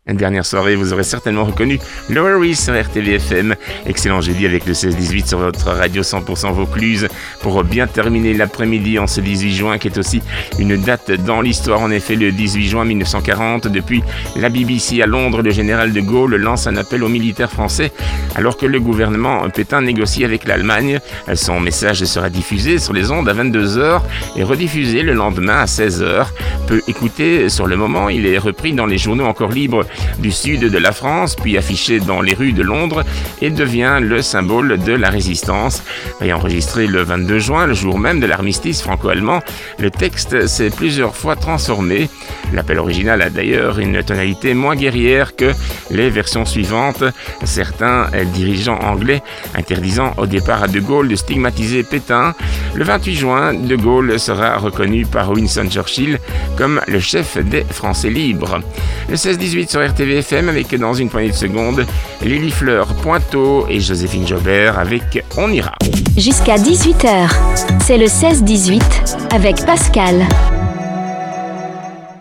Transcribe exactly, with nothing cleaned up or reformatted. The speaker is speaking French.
Dernière soirée, vous aurez certainement reconnu Lowery sur R T V F M. Excellent jeudi avec le seize dix-huit sur votre radio cent pour cent Vaucluse pour bien terminer l'après-midi en ce dix-huit juin qui est aussi une date dans l'histoire. En effet, le dix-huit juin mille neuf cent quarante, depuis la B B C à Londres, le général de Gaulle lance un appel aux militaires français alors que le gouvernement Pétain négocie avec l'Allemagne. Son message sera diffusé sur les ondes à vingt-deux heures et rediffusé le lendemain à seize heures. Peu écouté sur le moment, il est repris dans les journaux encore libres du sud de la France, puis affiché dans les rues de Londres et devient le symbole de la résistance. Et enregistré le vingt-deux juin, le jour même de l'armistice franco-allemand, le texte s'est plusieurs fois transformé. L'appel original a d'ailleurs une tonalité moins guerrière que les versions suivantes, certains dirigeants anglais interdisant au départ à De Gaulle de stigmatiser Pétain. Le vingt-huit juin, De Gaulle sera reconnu par Winston Churchill comme le chef des Français libres. Le seize dix-huit sur R T V F M avec dans une poignée de secondes Lily Fleur Pointeau et Joséphine Jobert avec On ira. Jusqu'à dix-huit heures, c'est le seize dix-huit avec Pascal.